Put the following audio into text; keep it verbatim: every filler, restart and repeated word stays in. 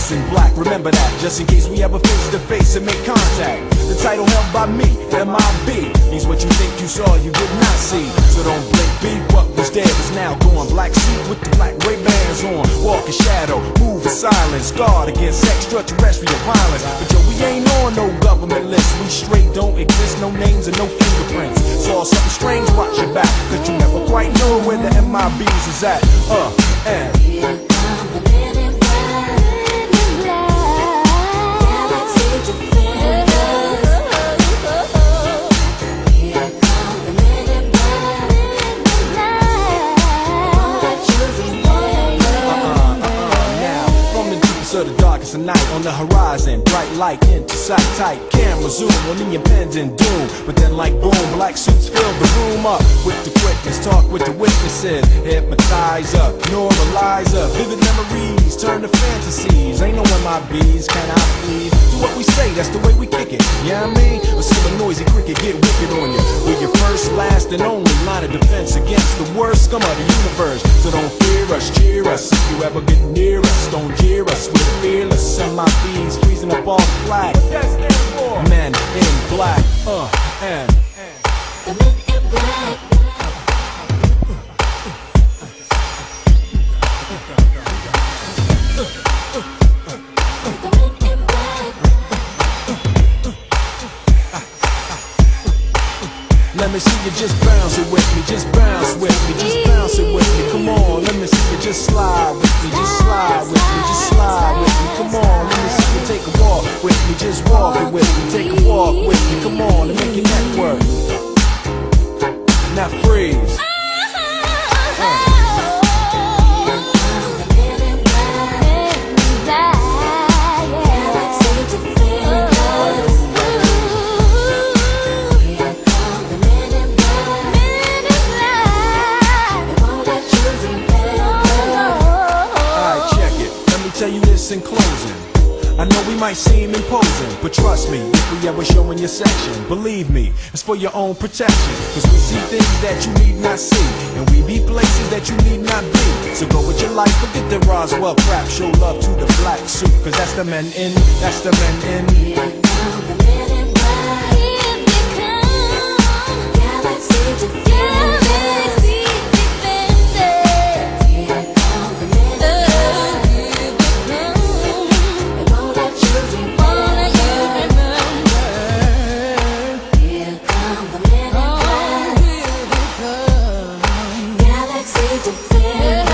dressed in black, remember that, just in case we ever face to face and make contact. The title held by me, M I B, means what you think you saw, you did not see. So don't blink, be what was dead is now gone. Black suit with the black Ray-Bans on, walk in shadow, move in silence, guard against extraterrestrial violence. But yo, we ain't on no government list, we straight don't exist, no names and no fingerprints. Saw something strange, watch your back, cause you never quite know where the M I Bs is at. Uh, and Here come the men in black, men in black, galaxy defenders. Here come the men in black, men in black, all that you remember. Uh-uh, uh-uh, now, from the deepest of the darkest of night, on the horizon, bright light into sight tight, camera zoom on the impending doom. But then like boom, black suits fill the room up with the quickness, talk with the witnesses, hypnotizer, normalizer, vivid memories turn to fantasies. Ain't no M I Bs, can I please? Do what we say, that's the way we kick it, yeah, you know what I mean? Or see a noisy cricket get wicked on you. We're your first, last, and only line of defense against the worst scum of the universe. So don't fear us, cheer us, if you ever get near us, don't jeer us, we're fearless. M I Bs freezing up all the flag. What that stand for? Men in black, uh, and The men in black. The men in black. let me see you just bounce it with me, just bounce with me, just bounce it with me. Come on, let me see you just slide with me, just slide with me, just slide with me. Come on, let me see you take a walk with me, just walk it with me, take a walk with me. Come on, and make your neck work. Now freeze. Tell you this in closing, I know we might seem imposing, but trust me, if we ever show in your section, believe me, it's for your own protection. Cause we see things that you need not see, and we be places that you need not be. So go with your life, forget the Roswell crap, show love to the black suit, cause that's the men in, that's the men in. Here come the men in black. Here they come, galaxy defenders. Defend.